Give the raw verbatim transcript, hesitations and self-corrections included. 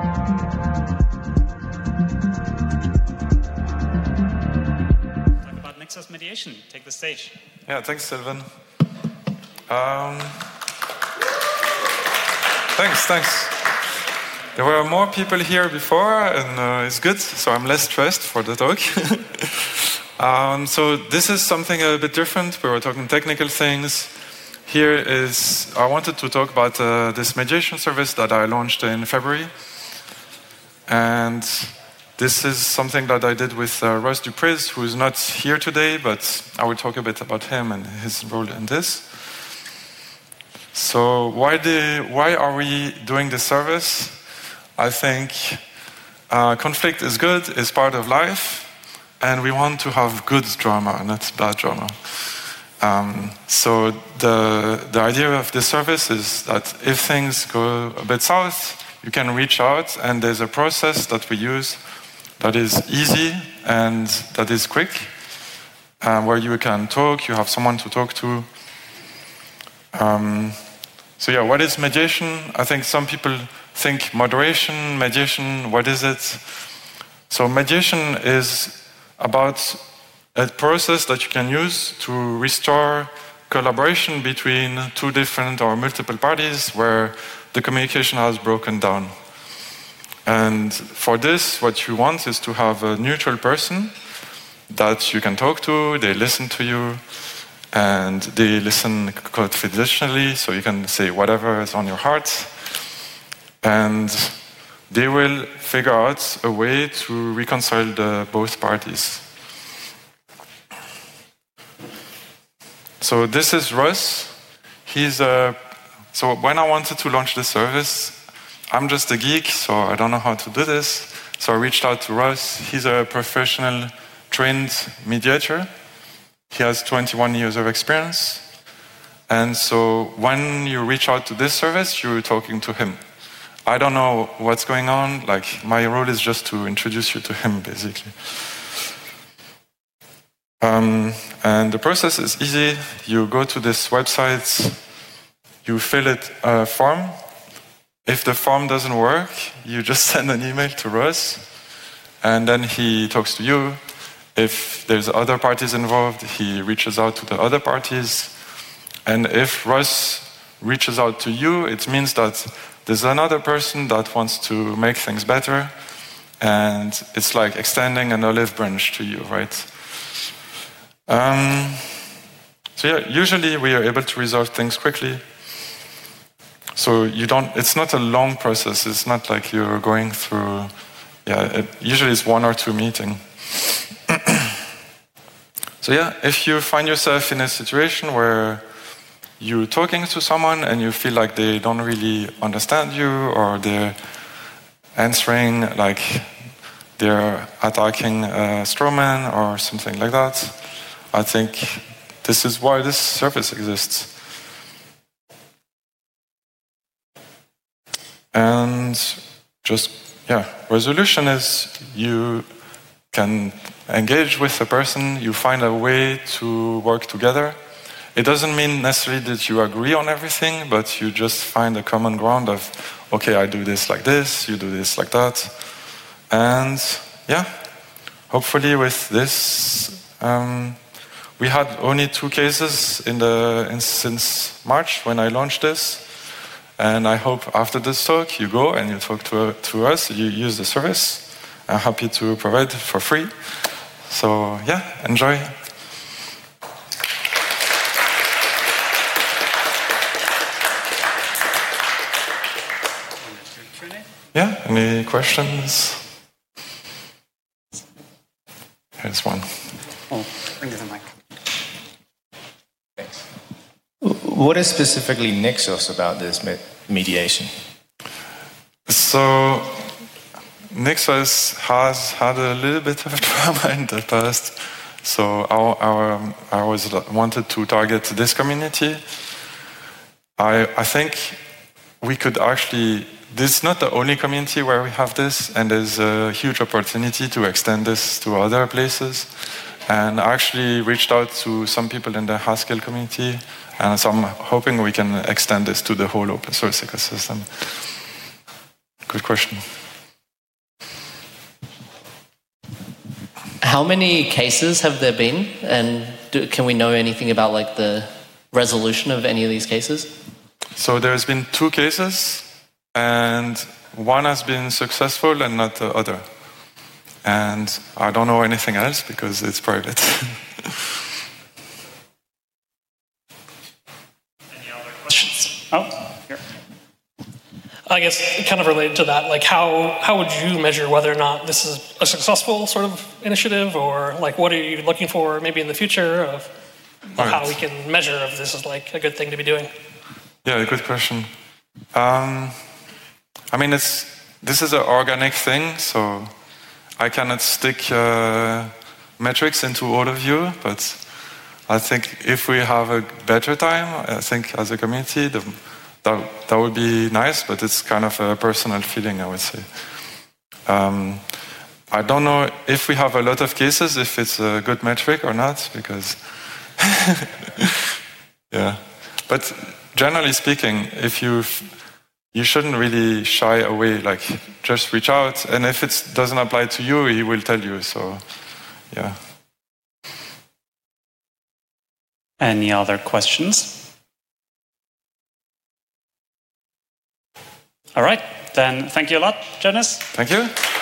Talk about Nexus mediation. Take the stage. Yeah, thanks, Sylvan. Um, thanks, thanks. There were more people here before, and uh, it's good, so I'm less stressed for the talk. um, so this is something a bit different. We were talking technical things. Here is, I wanted to talk about uh, this mediation service that I launched in February. And this is something that I did with uh, Russ Dupriz, who is not here today, but I will talk a bit about him and his role in this. So why, the, why are we doing this service? I think uh, conflict is good, it's part of life, and we want to have good drama, not bad drama. Um, so the, the idea of this service is that if things go a bit south, you can reach out, and there's a process that we use that is easy and that is quick, uh, where you can talk, you have someone to talk to. Um, so yeah, what is mediation? I think some people think moderation, mediation, what is it? So mediation is about a process that you can use to restore collaboration between two different or multiple parties where the communication has broken down. And for this, what you want is to have a neutral person that you can talk to, they listen to you, and they listen confidentially, so you can say whatever is on your heart. And they will figure out a way to reconcile the both parties. So this is Russ. He's a, so when I wanted to launch this service, I'm just a geek, so I don't know how to do this. So I reached out to Russ. He's a professional trained mediator. He has twenty-one years of experience. And so when you reach out to this service, you're talking to him. I don't know what's going on. Like, my role is just to introduce you to him, basically. Um, and the process is easy. You go to this website, you fill it a form. If the form doesn't work, you just send an email to Russ, and then he talks to you. If there's other parties involved, he reaches out to the other parties. And if Russ reaches out to you, it means that there's another person that wants to make things better, and it's like extending an olive branch to you, right? Um, so yeah, usually we are able to resolve things quickly. So you don't, it's not a long process. It's not like you're going through, yeah, it usually it's one or two meetings. So yeah, if you find yourself in a situation where you're talking to someone and you feel like they don't really understand you, or they're answering like they're attacking a straw man or something like that, I think this is why this service exists. And just, yeah, resolution is you can engage with a person, you find a way to work together. It doesn't mean necessarily that you agree on everything, but you just find a common ground of, okay, I do this like this, you do this like that. And yeah, hopefully with this, um, we had only two cases in the in, since March when I launched this. And I hope after this talk, you go and you talk to, to us, you use the service. I'm happy to provide it for free. So yeah, enjoy. Yeah, any questions? Here's one. Oh, bring the mic. Thanks. What is specifically Nexus about this me- mediation? So, Nexus has had a little bit of drama in the past. So, our, our, I was wanted to target this community. I, I think we could actually, this is not the only community where we have this, and there's a huge opportunity to extend this to other places. And I actually reached out to some people in the Haskell community, and so I'm hoping we can extend this to the whole open source ecosystem. Good question. how many cases have there been, and do, can we know anything about like the resolution of any of these cases? So there's been two cases, and one has been successful and not the other. And I don't know anything else because it's private. Any other questions? Oh, here. I guess kind of related to that, like how how would you measure whether or not this is a successful sort of initiative, or like what are you looking for maybe in the future of, of Right. how we can measure if this is like a good thing to be doing? Yeah, good question. Um, I mean, it's this is an organic thing, so I cannot stick uh, metrics into all of you, but I think if we have a better time, I think as a community, the, that, that would be nice, but it's kind of a personal feeling, I would say. Um, I don't know if we have a lot of cases, if it's a good metric or not, because... yeah. But generally speaking, if you... You shouldn't really shy away, like, just reach out, and if it doesn't apply to you, he will tell you, so, yeah. Any other questions? All right, then thank you a lot, Jonas. Thank you.